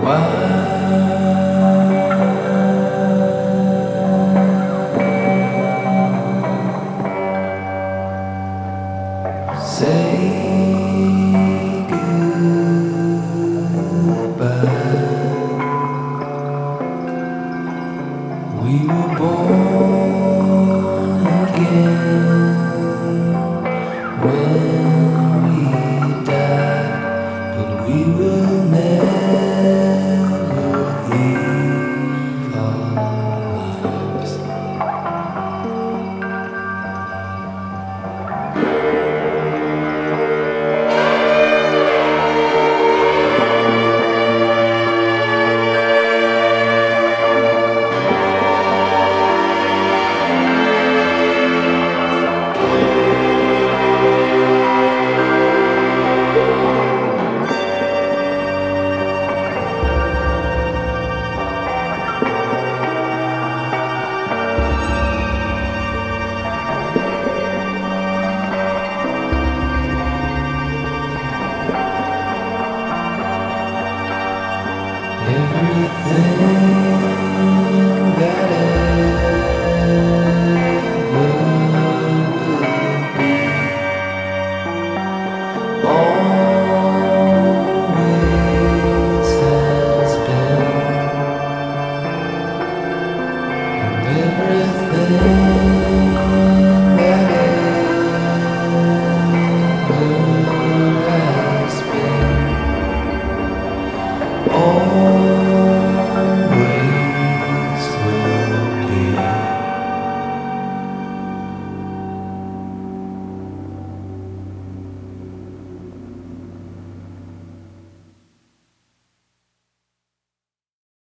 Say goodbye. We were born again when we die, but we will never leave our lives. Everything that ever will be always has been, and everything that ever has been.